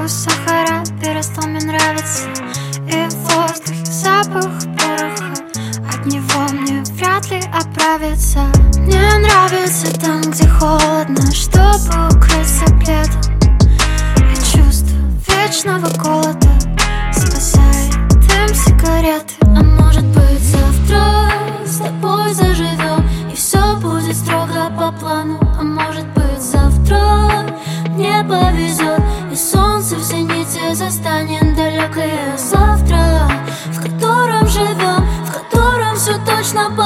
вкус сахара перестал мне нравиться, и в воздухе запах пороха. От него мне вряд ли оправиться. Мне нравится там, где холодно, чтобы укрыться пледом. И чувство вечного голода спасает дым сигареты. А может быть, завтра с тобой заживем, и все будет строго по плану. А может быть, завтра мне повезет, и солнце в зените застанет далекое завтра, в котором живем, в котором все точно по